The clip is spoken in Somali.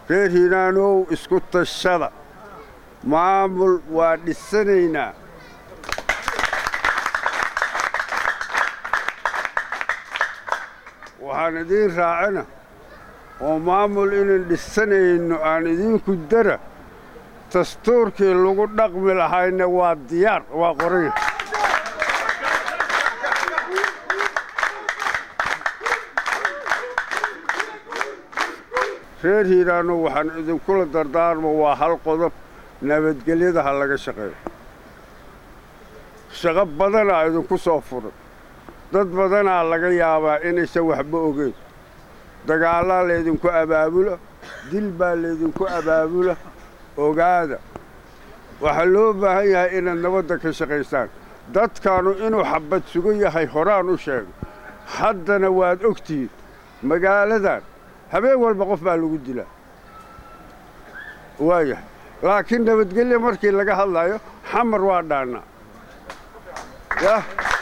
reer hiiraanow isku tashada maamul waa dhisanaynaa waxaan idiin raacina oo maamul inaan dhisanayno aan idinku dara dastuurkii lagu dhaqmi lahayna waa diyaar waa qoran reer hiiraano waxaan idinkula dardaarmo waa hal qodob nabadgelyada ha laga shaqeeyo shaqo badanaa idinku soo furay dad badanaa laga yaabaa inaysan waxba ogeyn dagaalaa laydinku abaabula dil baa laydinku abaabula ogaada waxaa loo baahan yahay inaad nabadda ka shaqaysaan dadkaanu inuu xabad sugan yahay horaan u sheego haddana waad ogtihiin magaaladan habeen walba qof baa lagu dilaa waayahay laakiin nabadgelyo markii laga hadlayo xamar waa dhaannaa yah